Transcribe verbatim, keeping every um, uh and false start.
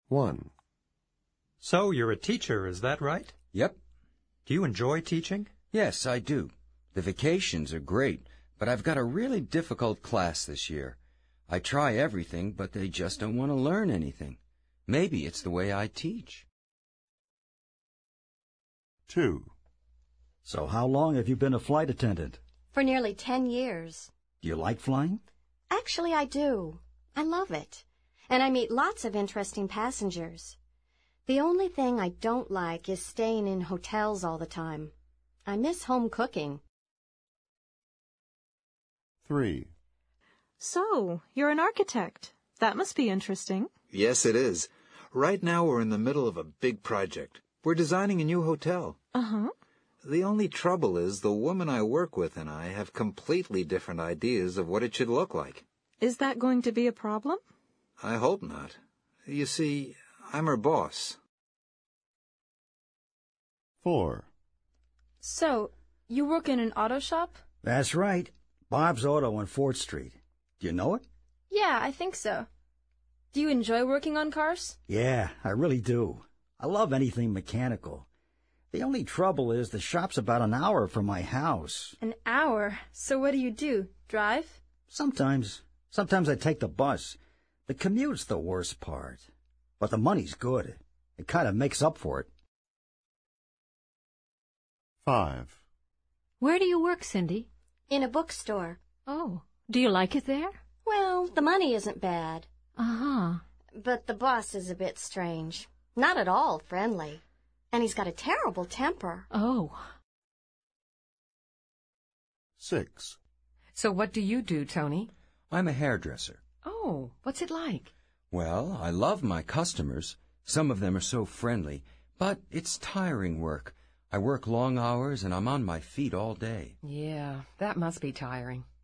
one. So you're a teacher, is that right? Yep. Do you enjoy teaching? Yes, I do. The vacations are great, but I've got a really difficult class this year. I try everything, but they just don't want to learn anything. Maybe it's the way I teach. two. So how long have you been a flight attendant? For nearly ten years. Do you like flying? Actually, I do. I love it. And I meet lots of interesting passengers. The only thing I don't like is staying in hotels all the time. I miss home cooking. three. So, you're an architect. That must be interesting. Yes, it is. Right now we're in the middle of a big project. We're designing a new hotel. Uh-huh. The only trouble is the woman I work with and I have completely different ideas of what it should look like. Is that going to be a problem? I hope not. You see, I'm her boss. four. So, you work in an auto shop? That's right. Bob's Auto on Fourth Street. Do you know it? Yeah, I think so. Do you enjoy working on cars? Yeah, I really do. I love anything mechanical. The only trouble is the shop's about an hour from my house. An hour? So what do you do? Drive? Sometimes. Sometimes I take the bus. The commute's the worst part. But the money's good. It kind of makes up for it. five. Where do you work, Cindy? In a bookstore. Oh, do you like it there? Well, the money isn't bad. Uh-huh. But the boss is a bit strange. Not at all friendly. And he's got a terrible temper. Oh. six. So what do you do, Tony? I'm a hairdresser. Oh, what's it like? Well, I love my customers. Some of them are so friendly, but it's tiring work. I work long hours and I'm on my feet all day. Yeah, that must be tiring.